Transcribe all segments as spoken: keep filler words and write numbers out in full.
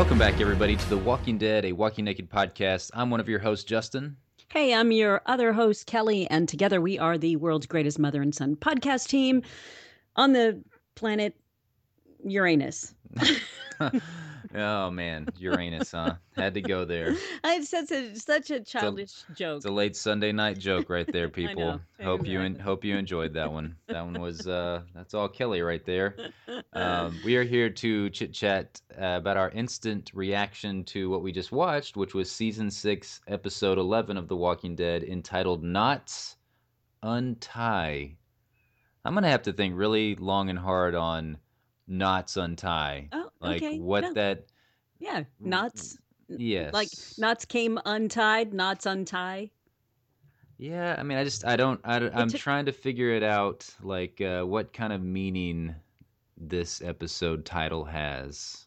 Welcome back, everybody, to The Walking Dead, a Walking Naked podcast. I'm one of your hosts, Justin. Hey, I'm your other host, Kelly, and together we are the world's greatest mother and son podcast team on the planet Uranus. Oh, man, Uranus, huh? Had to go there. It's such a, such a It's a, childish joke. it's a late Sunday night joke right there, I people. know, Hope you en- exactly. hope you enjoyed that one. That one was uh, that's all Kelly right there. Um, we are here to chit chat uh, about our instant reaction to what we just watched, which was season six, episode eleven of The Walking Dead, entitled "Knots Untie." I'm gonna have to think really long and hard on knots untie, Oh, like okay. what No, that. yeah, knots. Like Yes. knots came untied, knots untie. Yeah, I mean, I just I don't I It am took. trying to figure it out, like uh, what kind of meaning this episode title has.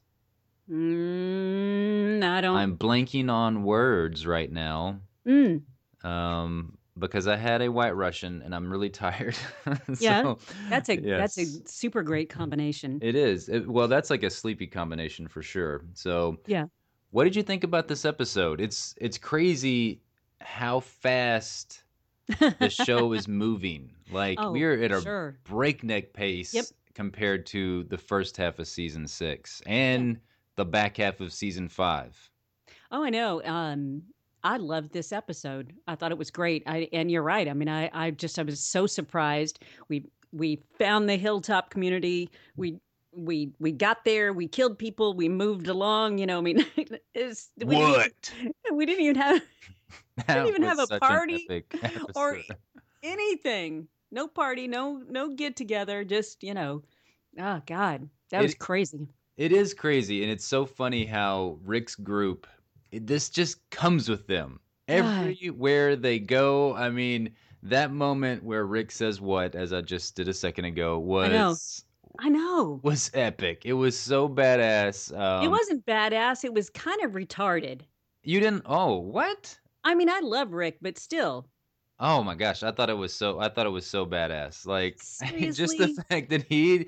Mm, I don't. I'm blanking on words right now, Mm, um, because I had a White Russian and I'm really tired. yeah, So, that's a that's a yes, super great combination. it is. It, well, that's like a sleepy combination for sure. So, Yeah. what did you think about this episode? It's it's crazy how fast the show is moving. Like Oh, we're at a sure. breakneck Yep. pace compared to the first half of season six Yeah. and the back half of season five. Oh, I know. Um, I loved this episode. I thought it was great. I and you're right. I mean, I I just I was so surprised. We we found the hilltop community. We we we got there. We killed people. We moved along. You know, I mean, it's, we didn't even What? we didn't even have didn't That even was have a such an party epic or episode. anything. No party. No no get together. Just you know. Oh God, that was It crazy. it is crazy, and it's so funny how Rick's group, it, this just comes with them God, everywhere they go. I mean, that moment where Rick says "what," as I just did a second ago, I know. was I know. was epic. It was so badass. It Um, wasn't badass, it was kind of retarded. you didn't? Oh, what? I mean, I love Rick, but still. Oh my gosh, I thought it was so. I thought it was so badass. Like just the Seriously? fact that he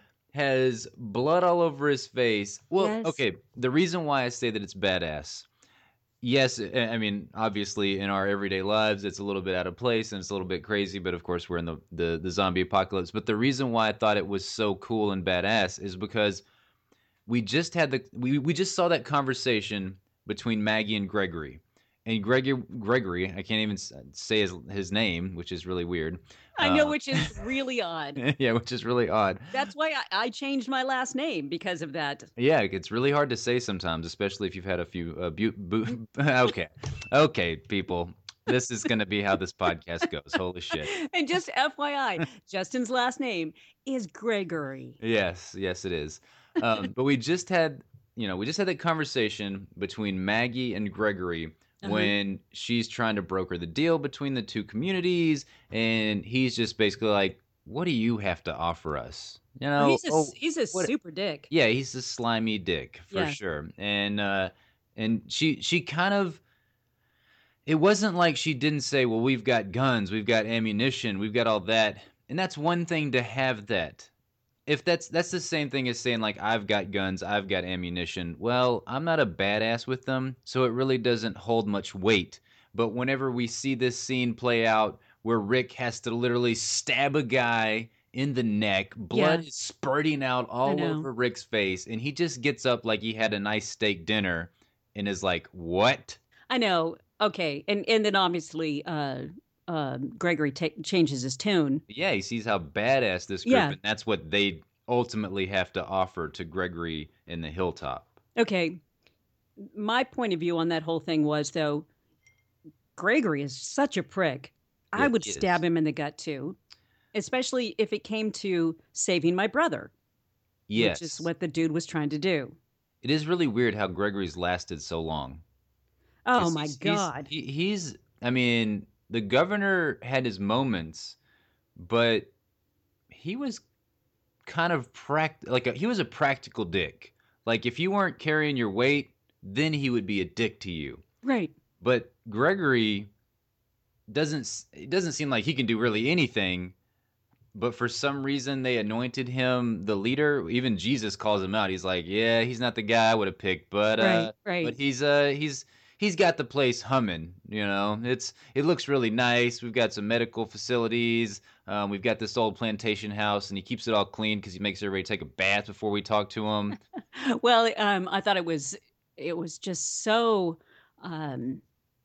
has blood all over his face. Well, Yes. okay. The reason why I say that it's badass, yes, I I mean, obviously in our everyday lives, it's a little bit out of place and it's a little bit crazy, but of course we're in the, the, the zombie apocalypse. But the reason why I thought it was so cool and badass is because we just had the, we, we just saw that conversation between Maggie and Gregory. And Gregory, Gregory, I can't even say his, his name, which is really weird. I know, Uh, which is really odd. yeah, which is really odd. That's why I, I changed my last name because of that. Yeah, it's really hard to say sometimes, especially if you've had a few. Uh, bu- bu- okay, okay, people, this is going to be how this podcast goes. Holy shit! And just F Y I, Justin's last name is Gregory. Yes, yes, it is. Um, but we just had, you know, we just had that conversation between Maggie and Gregory Uh-huh. when she's trying to broker the deal between the two communities, and he's just basically like, "What do you have to offer us?" You Oh, know? he's a Oh, he's a what? super dick. Yeah, he's a slimy dick for Yeah. sure. And uh and she she kind of, it wasn't like she didn't say, "Well, we've got guns, we've got ammunition, we've got all that." And that's one thing to have that. If that's that's the same thing as saying like I've got guns, I've got ammunition. Well, I'm not a badass with them, so it really doesn't hold much weight. But whenever we see this scene play out where Rick has to literally stab a guy in the neck, blood Yeah, is spurting out I all know. over Rick's face, and he just gets up like he had a nice steak dinner and is like, "What?" I know. Okay. And and then obviously uh uh Gregory ta changes his tune. Yeah, he sees how badass this group, Yeah. and that's what they ultimately have to offer to Gregory in the hilltop. Okay. My point of view on that whole thing was though Gregory is such a prick. I Yeah, would he is. stab him in the gut too, especially if it came to saving my brother, which is Yes. what the dude was trying to do. It is really weird how Gregory's lasted so long. Oh Because my he's he's god. he, he's I mean, the governor had his moments, but he was kind of pract like a, he was a practical dick. Like if you weren't carrying your weight, then he would be a dick to you. Right. But Gregory doesn't it doesn't seem like he can do really anything, but for some reason they anointed him the leader. Even Jesus calls him out. He's like, "Yeah, he's not the guy I would have picked, but Right, uh, right. but he's uh, he's he's got the place humming. You know, it's it looks really nice. We've got some medical facilities. Um, we've got this old plantation house, and he keeps it all clean because he makes everybody take a bath before we talk to him. Well, um, I thought it was it was just so um,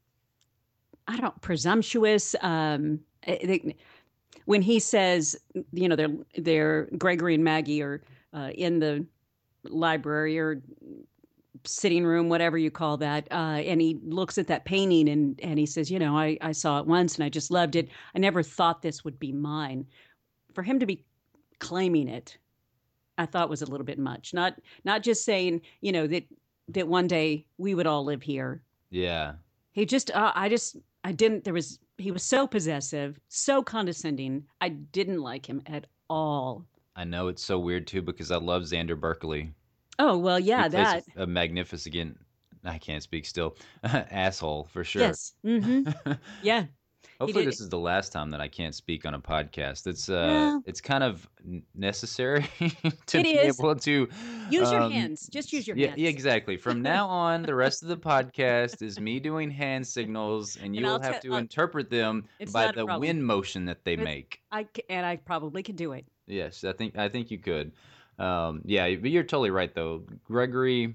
I don't presumptuous. Um, it, when he says, you know, they're they're Gregory and Maggie are uh, in the library or sitting room, whatever you call that, uh, and he looks at that painting and and he says, you know, I I saw it once and I just loved it. I never thought this would be mine. For him to be claiming it, I thought was a little bit much. Not not just saying, you know, that that one day we would all live here. Yeah, He just, uh, I just, I didn't. There was, he was so possessive, so condescending. I didn't like him at all. I know it's so weird too because I love Xander Berkeley. Oh well, He yeah, plays that. a, a magnificent. I can't speak still. Asshole for sure. Yes. Mm-hmm. Yeah, he Hopefully, did. this is the last time that I can't speak on a podcast. It's uh, Well, it's kind of n- necessary to it be is. able to, Use your um, hands. Just use s- your yeah, yeah, hands. exactly. From now on, the rest of the podcast is me doing hand signals, and And you will I'll have tell. to Uh, interpret them it's by not a the problem. wind motion that they It's make. I c- and I probably could do it. Yes, I think I think you could. Um, yeah, but you're totally right though, Gregory.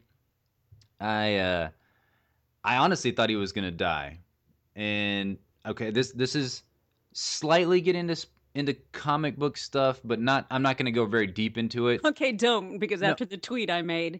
I uh, I honestly thought he was gonna die. And okay, this this is slightly get into s- into comic book stuff, but not. I'm not going to go very deep into it. Okay, don't because No. after the tweet I made,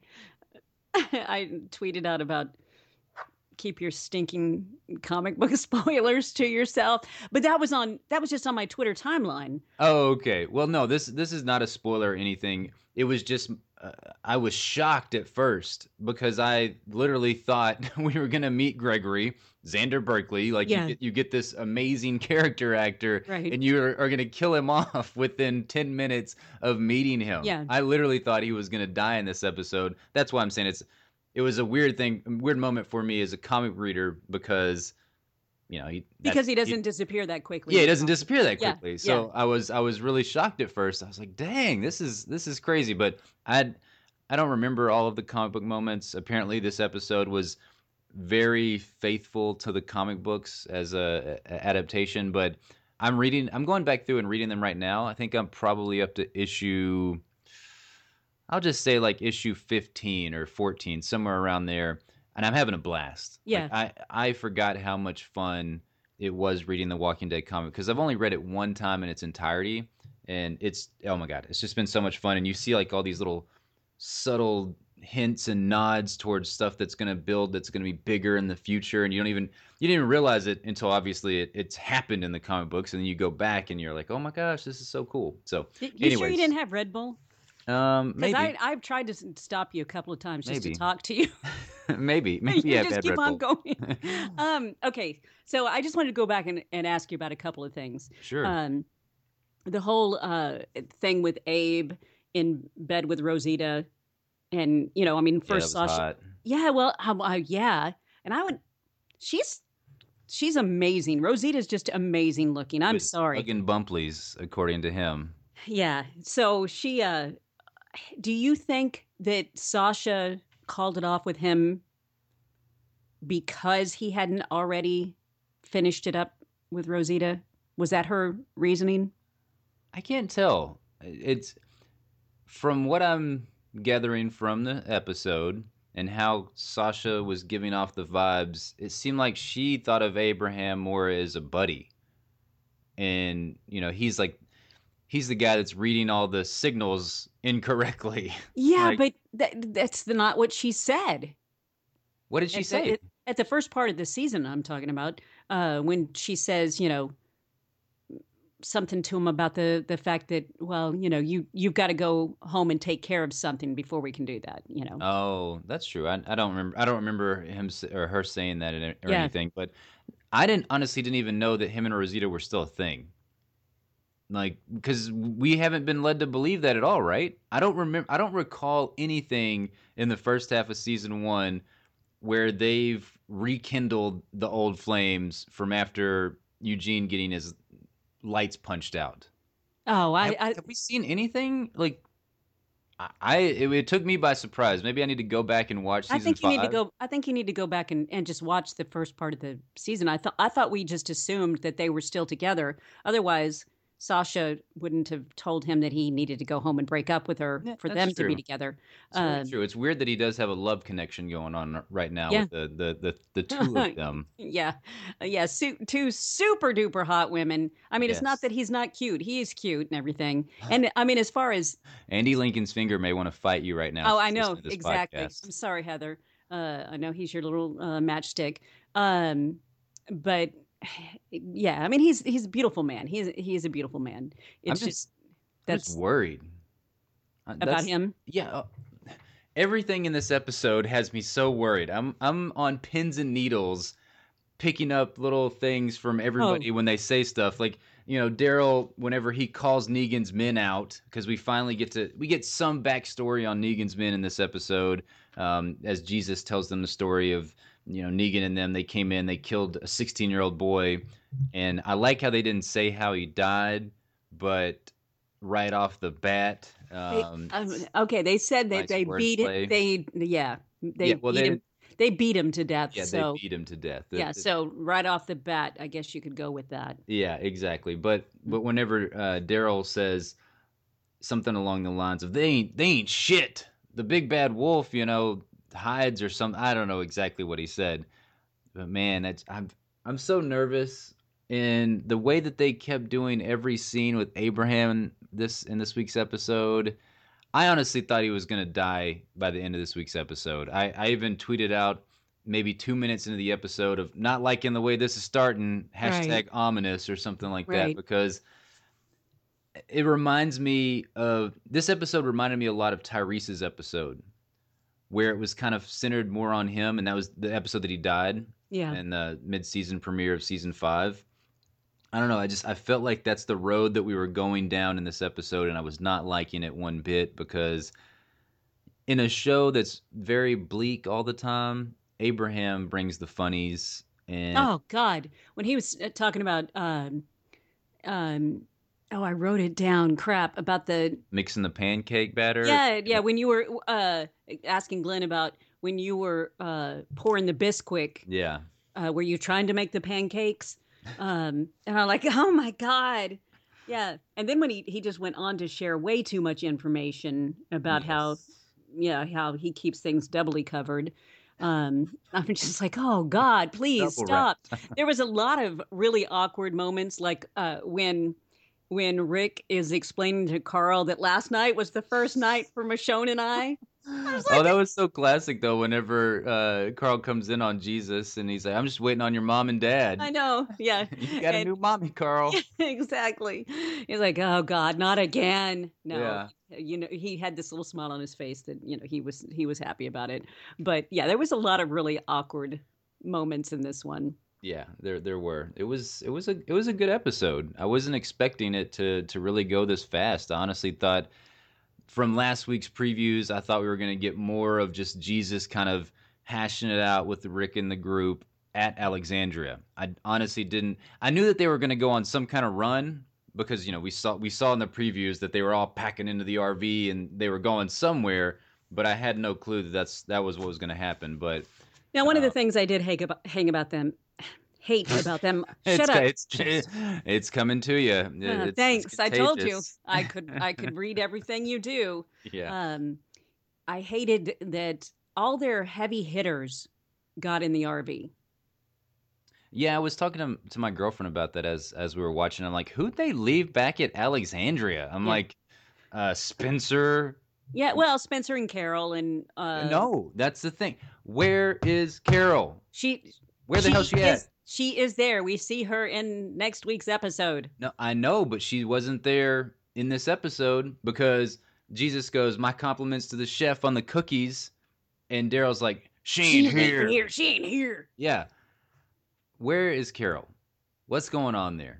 I tweeted out about keep your stinking comic book spoilers to yourself. But that was on that was just on my Twitter timeline. Oh, okay. Well, no, this this is not a spoiler or anything. It was just uh, I was shocked at first because I literally thought we were going to meet Gregory Xander Berkeley. Like you Yeah, get you get this amazing character actor, right. and you are, are going to kill him off within ten minutes of meeting him. Yeah. I literally thought he was going to die in this episode. That's why I'm saying it's it was a weird thing, weird moment for me as a comic reader because you know he Because that's he he, doesn't disappear that quickly yeah, in it the doesn't comic. disappear that Yeah, quickly. yeah. So I was I was really shocked at first. I was like, "Dang, this is this is crazy." But I I don't remember all of the comic book moments. Apparently, this episode was very faithful to the comic books as a, a adaptation. But I'm reading. I'm going back through and reading them right now. I think I'm probably up to issue. I'll just say like issue fifteen or fourteen, somewhere around there, and I'm having a blast. Like Yeah. I I forgot how much fun it was reading the Walking Dead comic because I've only read it one time in its entirety, and it's oh my god, it's just been so much fun. And you see like all these little subtle hints and nods towards stuff that's going to build, that's going to be bigger in the future, and you don't even you didn't even realize it until obviously it, it's happened in the comic books, and then you go back and you're like, oh my gosh, this is so cool. So, You sure you anyways, didn't have Red Bull? um, Because maybe, I I've tried to stop you a couple of times just to maybe. talk to you. maybe, maybe You I've just had keep Red on Bull. going. Um, okay, so I just wanted to go back and, and ask you about a couple of things. Sure. Um, the whole uh, thing with Abe in bed with Rosita, and you know, I mean, Yeah, that first was Sasha. hot. Yeah, well, um, uh, yeah, and I would. She's she's amazing. Rosita's just amazing looking. He I'm was sorry. hugging Bumplies, according to him. Yeah. So she. Uh, do you think that Sasha called it off with him because he hadn't already finished it up with Rosita? Was that her reasoning? I can't tell. It's from what I'm gathering from the episode and how Sasha was giving off the vibes, it seemed like she thought of Abraham more as a buddy. And, you know, he's like he's the guy that's reading all the signals incorrectly. Yeah, Like, but that, that's the, not what she said. what did she At the, say? at, at the first part of the season, I'm talking about uh, when she says, you know, something to him about the the fact that, well, you know, you you've got to go home and take care of something before we can do that. You know. Oh, that's true. I, I don't remember. I don't remember him s- or her saying that or or Yeah. anything. But I didn't honestly didn't even know that him and Rosita were still a thing. Like, because we haven't been led to believe that at all, right? I don't remember. I don't recall anything in the first half of season one where they've rekindled the old flames from after Eugene getting his lights punched out. Oh, I, Have, I have we seen anything like? I I- it, it took me by surprise. Maybe I need to go back and watch I season think you need to five. go. I think you need to go back and, and just watch the first part of the season. I thought I thought we just assumed that they were still together. Otherwise, Sasha wouldn't have told him that he needed to go home and break up with her Yeah, for that's them to be true. together. It's very Um, true. It's weird that he does have a love connection going on right now yeah, with the the the, the two of them. yeah, yeah. Su- two super duper hot women. I mean, it's not Yes. that he's not cute. He is cute and everything. And I mean, as far as Andy Lincoln's finger may want to fight you right now if oh, I he's know listening to this exactly. podcast. I'm sorry, Heather. Uh, I know he's your little uh, matchstick. Um, but yeah, I mean, he's he's a beautiful man. He's he's a beautiful man. I'm It's just just I'm just that's worried. Uh, about That's him. yeah. Uh, everything in this episode has me so worried. I'm I'm on pins and needles picking up little things from Oh, everybody when they say stuff like you know Daryl whenever he calls Negan's men out because we finally get to we get some backstory on Negan's men in this episode um, as Jesus tells them the story of you know Negan and them they came in they killed a sixteen year old boy and I like how they didn't say how he died but right off the bat they um, um, it's okay. They said that nice they beat it. wordplay. They yeah, they Yeah, well beat they him. didn't. They beat him to death. Yeah, they So beat him to death. The, yeah, the, so right off the bat, I guess you could go with that. Yeah, exactly. But but whenever uh, Daryl says something along the lines of they ain't they ain't shit, the big bad wolf, you know, hides or something. I don't know exactly what he said, but man, that's I'm I'm so nervous. And the way that they kept doing every scene with Abraham this in this week's episode, I honestly thought he was gonna die by the end of this week's episode. I, I even tweeted out maybe two minutes into the episode of not liking the way this is starting, Right, hashtag ominous or something like that, right. because it reminds me of this episode reminded me a lot of Tyrese's episode, where it was kind of centered more on him, and that was the episode that he died Yeah. in the mid season premiere of season five. I don't know. I just I felt like that's the road that we were going down in this episode, and I was not liking it one bit because in a show that's very bleak all the time, Abraham brings the funnies and Oh God, when he was uh, talking about um um oh, I wrote it down. Crap about the mixing the pancake batter. yeah, yeah, when you were uh asking Glenn about when you were uh pouring the Bisquick, Yeah. uh were you trying to make the pancakes? Um and I'm like, "Oh my God." Yeah. And then when he he just went on to share way too much information about how Yes. yeah, how he keeps things doubly covered. Um, I'm just like, oh God, please Double wrap. stop. There was a lot of really awkward moments, like uh, when when Rick is explaining to Carl that last night was the first night for Michonne and I. I was Oh, like, that was so classic though. Whenever uh, Carl comes in on Jesus and he's like, "I'm just waiting on your mom and dad." I know, yeah, You got a and new mommy, Carl. exactly. He's like, oh God, not again. No, Yeah. you know, he had this little smile on his face that you know he was he was happy about it. But yeah, there was a lot of really awkward moments in this one. Yeah, there there were. It was it was a it was a good episode. I wasn't expecting it to to really go this fast. I honestly thought from last week's previews, I thought we were going to get more of just Jesus kind of hashing it out with Rick and the group at Alexandria. I honestly didn't. I knew that they were going to go on some kind of run because you know we saw we saw in the previews that they were all packing into the R V and they were going somewhere, but I had no clue that that's that was what was going to happen. But Now, one of the uh, things I did hate about, hang about them, hate about them. it's Shut up. it's Just it's coming to you. uh, It's it's thanks. I told you contagious. I could I could read everything you do. Yeah. Um, I hated that all their heavy hitters got in the R V. Yeah, I was talking to to my girlfriend about that as as we were watching. I'm like, who'd they leave back at Alexandria? I'm Yeah. like, uh, Spencer. Yeah, well, Spencer and Carol and uh No, that's the thing. Where is Carol? she Where the hell she she at? is she is there. We see her in next week's episode. No, I know, but she wasn't there in this episode because Jesus goes, "My compliments to the chef on the cookies," and Daryl's like, "She She ain't ain't here." here. She ain't here. Yeah, where is Carol? What's going on there?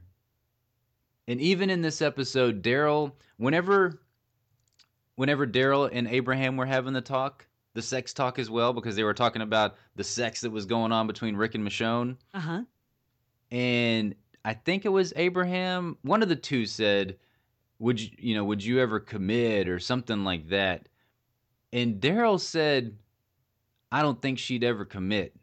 And even in this episode, Daryl, whenever whenever Daryl and Abraham were having the talk, the sex talk as well, because they were talking about the sex that was going on between Rick and Michonne. Uh-huh. And I think it was Abraham, one of the two said, would you, you know, would you ever commit or something like that? And Daryl said, I don't think she'd ever commit.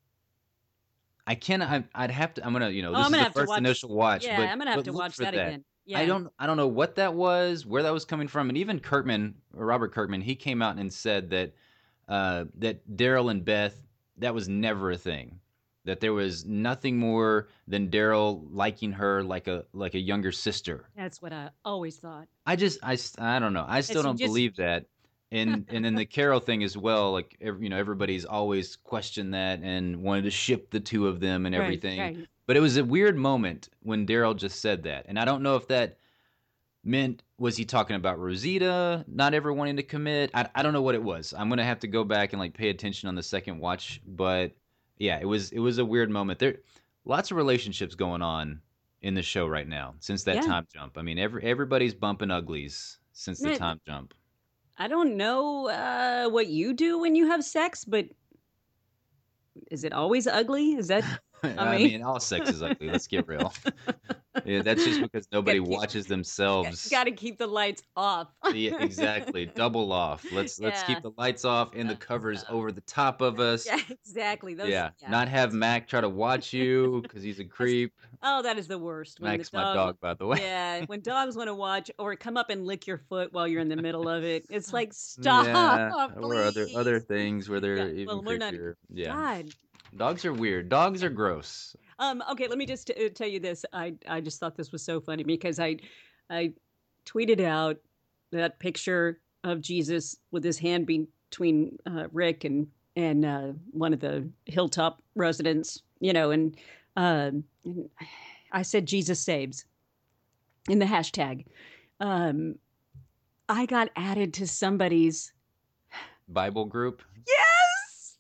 I cannot. I, I'd have to. I'm gonna. You know, Oh, this I'm is gonna the have to first watch. initial watch, Yeah, but I'm gonna have but to look watch for that that. again. I Yeah. don't. I don't know what that was, where that was coming from, and even Kurtman, or Robert Kurtman, he came out and said that uh, that Daryl and Beth, that was never a thing. That there was nothing more than Daryl liking her like a like a younger sister. That's what I always thought. I just I, s- I don't know. I And still she don't just believe that. And and then the Carol thing as well. Like ev- you know, everybody's always questioned that and wanted to ship the two of them and right, everything. right. But it was a weird moment when Daryl just said that, and I don't know if that meant was he talking about Rosita not ever wanting to commit. I I don't know what it was. I'm gonna have to go back and like pay attention on the second watch. But yeah, it was it was a weird moment. There, lots of relationships going on in the show right now since that Yeah. time jump. I mean, every everybody's bumping uglies since the N- time jump. I don't know uh, what you do when you have sex, but is it always ugly? Is that? I I mean, mean, all sex is ugly. Let's get real. Yeah, that's just because got nobody to keep watches themselves. got to keep the lights off. Yeah, exactly. Double off. Let's let's yeah. keep the lights off and the Uh, covers uh, over the top of us. yeah, exactly. Those. Yeah, Yeah. not have Mac try to watch you because he's a That's creep. oh, that is the worst when the Mac's my dog. dog, by the way. Yeah, when dogs want to watch or come up and lick your foot while you're in the middle of it, it's like stop, Yeah, or other other please. things where Yeah. they're even Well, we're not. creepier. Yeah, God. dogs are weird. Dogs are gross. Um. Okay. Let me just t- uh, tell you this. I I just thought this was so funny because I I tweeted out that picture of Jesus with his hand between uh, Rick and and uh, one of the hilltop residents. You know, and, um, and I said Jesus saves in the hashtag. Um, I got added to somebody's. Bible group. Yes!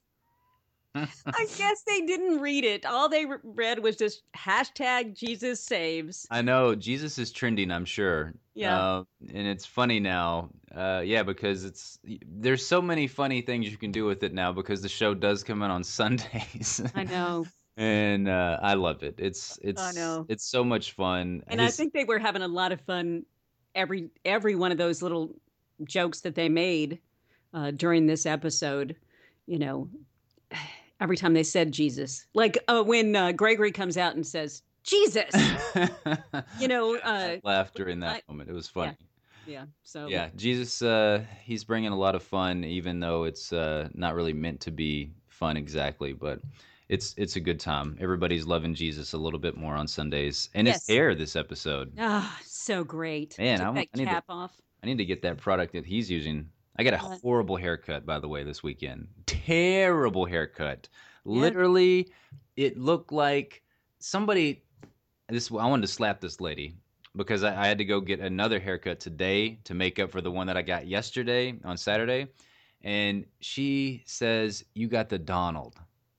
I guess they didn't read it. All they re- read was just hashtag Jesus saves. I know Jesus is trending, I'm sure. Yeah, Uh, and it's funny now. Uh, yeah, because it's there's so many funny things you can do with it now because the show does come out on Sundays. I know. And uh, I love it. It's I it's know. it's so much fun. And I His think they were having a lot of fun every every one of those little jokes that they made uh, during this episode. You know, every time they said Jesus, like uh, when uh, Gregory comes out and says Jesus. You know, uh, I laughed during that I, moment. It was yeah, funny. yeah. So Yeah, Jesus, uh, he's bringing a lot of fun, even though it's uh, not really meant to be fun exactly. But it's it's a good time. Everybody's loving Jesus a little bit more on Sundays, and his yes. hair this episode. Ah, so great. Man, Took I want, that I need to cap off. I need to get that product that he's using. I got a Uh, horrible haircut, by the way, this weekend. Terrible haircut. yeah. Literally, it looked like somebody. This I wanted to slap this lady because I, I had to go get another haircut today to make up for the one that I got yesterday on Saturday, and she says, "You got the Donald."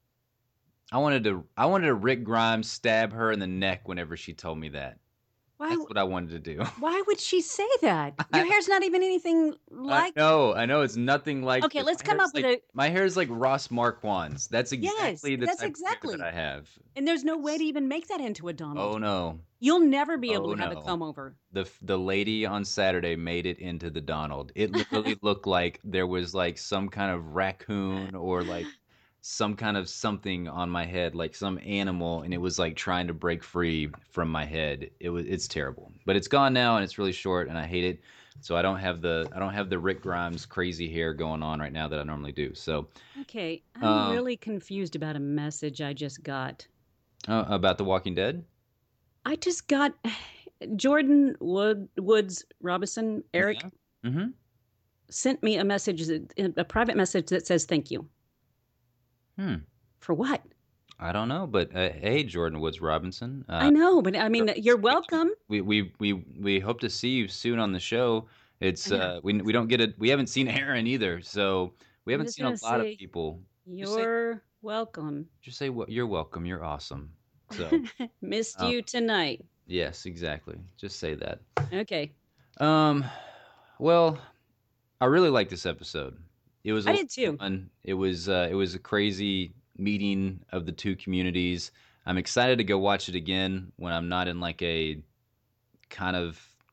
I wanted to I wanted to Rick Grimes stab her in the neck whenever she told me that. Why? That's what I wanted to do. Why would she say that? Your I, hair's not even anything I like. know, I know it's nothing like Okay, this. let's My come hair's up with like a. my hair is like Ross Marquand's. That's Yes, exactly the that's type of hair that exactly. I have. And there's no way It's to even make that into a oh Donald. no. You'll never be able Oh to have a no. comb over. The f- the lady on Saturday made it into the Donald. It literally looked like there was like some kind of raccoon or like some kind of something on my head, like some animal, and it was like trying to break free from my head. It was it's terrible. But it's gone now and it's really short and I hate it. So I don't have the I don't have the Rick Grimes crazy hair going on right now that I normally do. So Okay, I'm um really confused about a message I just got. uh, about The Walking Dead? I just got Jordan Wood Woods Robinson Eric Yeah. Mm-hmm. sent me a message, a private message that says thank you. Hmm. For what? I don't know, but uh, hey, Jordan Woods Robinson. I Uh, know, but I mean, you're Speak to- welcome. We, we we we hope to see you soon on the show. It's Yeah, uh we we don't get it. We haven't seen Aaron either, so we I'm haven't just seen a gonna lot of say people. Just say you're welcome. just say what you're welcome. You're awesome. So Missed um, you tonight. yes, exactly. Just say that. Okay, Um, well, I really like this episode. It was a I lot did too. of fun. It was uh, it was a crazy meeting of the two communities. I'm excited to go watch it again when I'm not in like a kind of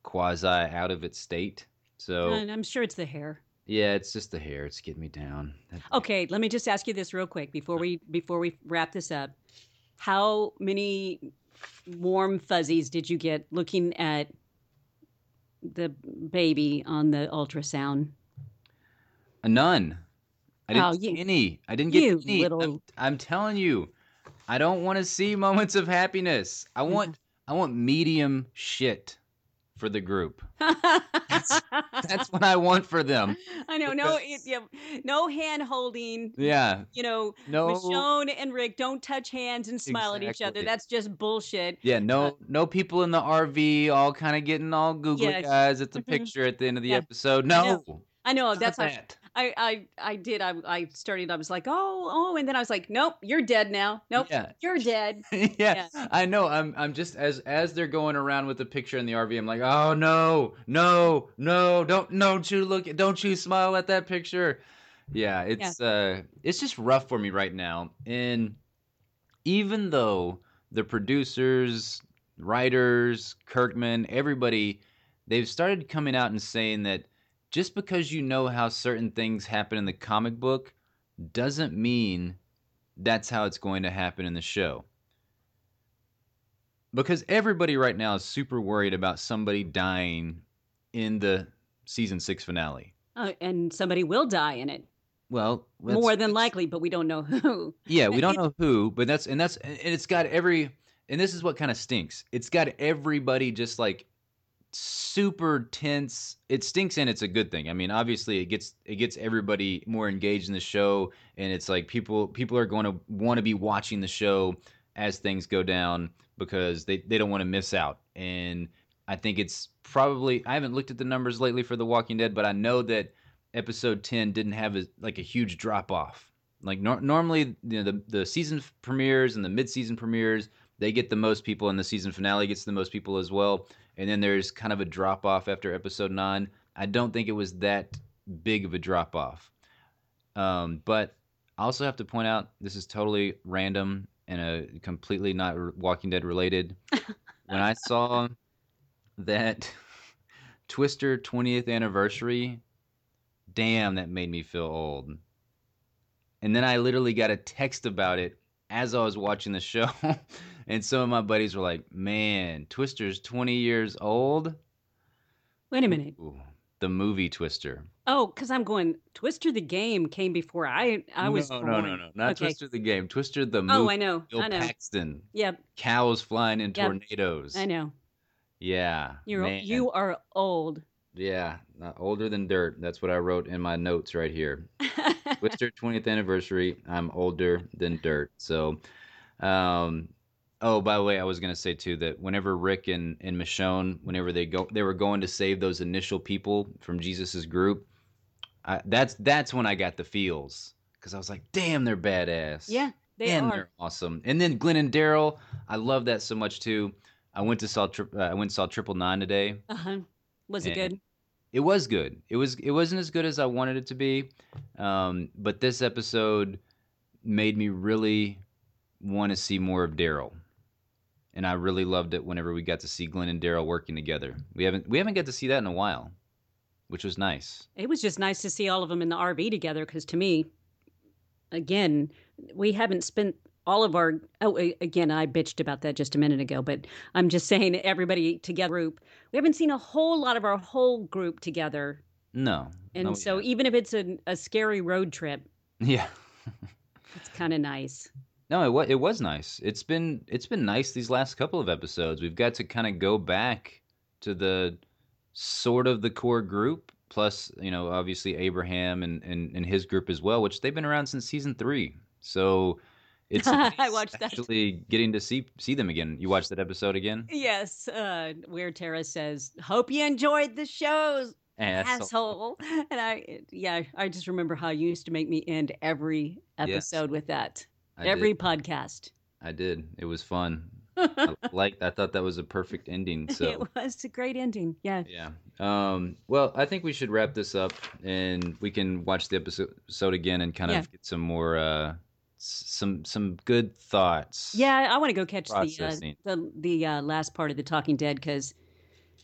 quasi out of its state. So And I'm sure it's the hair. yeah, it's just the hair. It's getting me down. That- Okay, let me just ask you this real quick before we before we wrap this up. How many warm fuzzies did you get looking at the baby on the ultrasound? None. I didn't Oh, see you any. I didn't get you any. I'm, little I'm telling you, I don't want to see moments of happiness. I want I want medium shit for the group. That's that's what I want for them. I know, no, it, Because yeah, no hand holding. yeah, You know, no, Michonne and Rick don't touch hands and smile at each other. exactly. That's just bullshit. Yeah, Uh, no, no people in the R V all kind of getting all googly yes, eyes at the hmm picture at the end of the yeah, episode. I know, No, I know. none of That's how that. I, I, I did. I, I started. I was like, oh, oh, and then I was like, nope, you're dead now. Nope, Yeah, you're dead. yeah, Yeah, I know. I'm I'm just as as they're going around with the picture in the R V, I'm like, oh no, no, no, don't don't you look, don't you smile at that picture. Yeah, yeah. it's uh it's just rough for me right now. And even though the producers, writers, Kirkman, everybody, they've started coming out and saying that just because you know how certain things happen in the comic book doesn't mean that's how it's going to happen in the show. Because everybody right now is super worried about somebody dying in the season six finale. Uh, and somebody will die in it, Well, that's more than it's, likely, but we don't know who. yeah, we don't It, know who, but that's and that's and it's got every and this is what kind of stinks. It's got everybody just like super tense. It stinks and it's a good thing. I mean, obviously it gets it gets everybody more engaged in the show, and it's like people people are going to want to be watching the show as things go down because they they don't want to miss out. And I think it's probably I haven't looked at the numbers lately for The Walking Dead, but I know that episode ten didn't have a, like a huge drop off. Like nor- normally, you know, the the season premieres and the mid season premieres they get the most people, and the season finale gets the most people as well. And then there's kind of a drop off after episode nine. I don't think it was that big of a drop off. Um, but I also have to point out this is totally random and a completely not Walking Dead related. When I saw that Twister twentieth anniversary, damn, that made me feel old. And then I literally got a text about it as I was watching the show. And some of my buddies were like, man, Twister's twenty years old? Wait a minute. Ooh, the movie Twister. Oh, because I'm going. Twister the game came before I I was No, no, no, born. no. Not Okay. Twister the game. Twister the Oh, movie. I know. Bill I know. Paxton. Yep. Cows flying in Yep. tornadoes. I know. Yeah, You're man. you are old. Yeah, not older than dirt. That's what I wrote in my notes right here. Twister twentieth anniversary. I'm older than dirt. So, um, oh, by the way, I was gonna say too that whenever Rick and and Michonne, whenever they go, they were going to save those initial people from Jesus's group. I, that's that's when I got the feels because I was like, damn, they're badass. Yeah, they And are. they're awesome. And then Glenn and Daryl, I love that so much too. I went to saw tri- uh, I went and saw Triple Nine today, Uh-huh. Was it and good? it was good. It was it wasn't as good as I wanted it to be, um, but this episode made me really want to see more of Daryl, and I really loved it whenever we got to see Glenn and Daryl working together. We haven't we haven't got to see that in a while, which was nice. It was just nice to see all of them in the R V together because to me, again, we haven't spent all of our oh a- again I bitched about that just a minute ago, but I'm just saying everybody together group. We haven't seen a whole lot of our whole group together. No, no, And we so haven't. even if it's a, a scary road trip, Yeah. it's kind of nice. No, it was it was nice. It's been it's been nice these last couple of episodes. We've got to kind of go back to the sort of the core group, plus you know obviously Abraham and and, and his group as well, which they've been around since season three. So it's I nice watched that. actually getting to see see them again. You watched that episode again? Yes, uh, where Tara says, "Hope you enjoyed the shows, Asshole. asshole." And I, yeah, I just remember how you used to make me end every Yes, episode with that. I Every did. podcast. I did. It was fun. I like I thought that was a perfect ending. It So was a great ending. Yeah. yeah. Um, well, I think we should wrap this up and we can watch the episode again and kind Yeah. of get some more uh s- some some good thoughts. Yeah, I want to go catch the uh, Processing. the the uh, last part of the Talking Dead because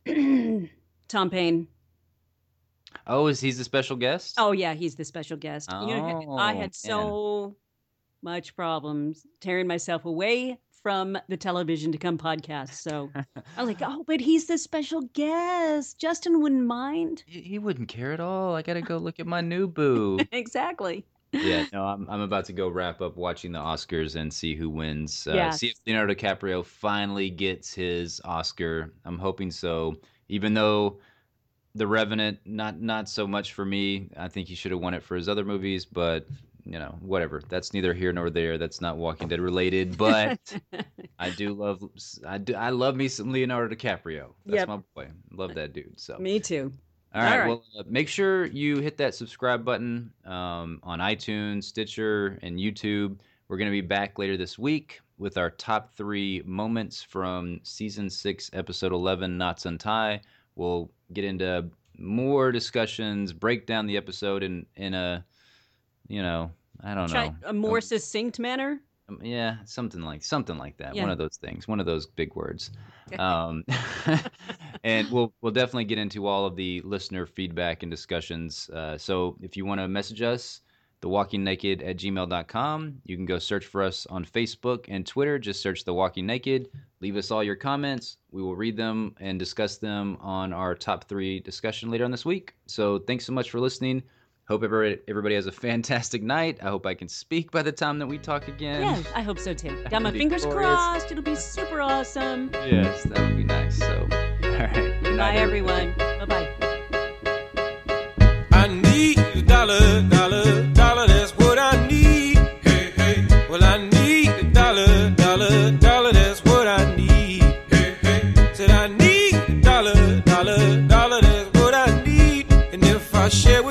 Tom Payne. Oh, is he the special guest? Oh yeah, he's the special guest. Oh, you know, I had so man. much problems tearing myself away from the television to come podcast. So I was like, oh, but he's the special guest. Justin wouldn't mind. He, he wouldn't care at all. I got to go look at my new boo. Exactly. Yeah, no, I'm I'm about to go wrap up watching the Oscars and see who wins. Uh, yes. See if Leonardo DiCaprio finally gets his Oscar. I'm hoping so. Even though The Revenant, not not so much for me. I think he should have won it for his other movies, but you know, whatever. That's neither here nor there. That's not Walking Dead related. But I do love I do I love me some Leonardo DiCaprio. That's yep. my boy. Love that dude. So me too. All right, All right. Well, uh, make sure you hit that subscribe button um, on iTunes, Stitcher, and YouTube. We're going to be back later this week with our top three moments from season six, episode eleven, Knots Untie. We'll get into more discussions, break down the episode in in a, you know, I don't Try know, a more um, succinct manner. Um, yeah, something like something like that. Yeah. One of those things. One of those big words. um, and we'll we'll definitely get into all of the listener feedback and discussions. Uh, so if you want to message us, the walking naked at gmail dot com. You can go search for us on Facebook and Twitter. Just search The Walking Naked. Leave us all your comments. We will read them and discuss them on our top three discussion later on this week. So thanks so much for listening. Hope everybody, everybody has a fantastic night. I hope I can speak by the time that we talk again. Yeah, I hope so too. Got my fingers glorious. crossed. It'll be super awesome. Yes, that would be nice. So, all right. Good night, everyone. Bye-bye. I need a dollar, dollar, dollar. That's what I need. Hey, hey. Well, I need a dollar, dollar, dollar. That's what I need. Hey, hey. Said I need a dollar, dollar, dollar. That's what I need. And if I share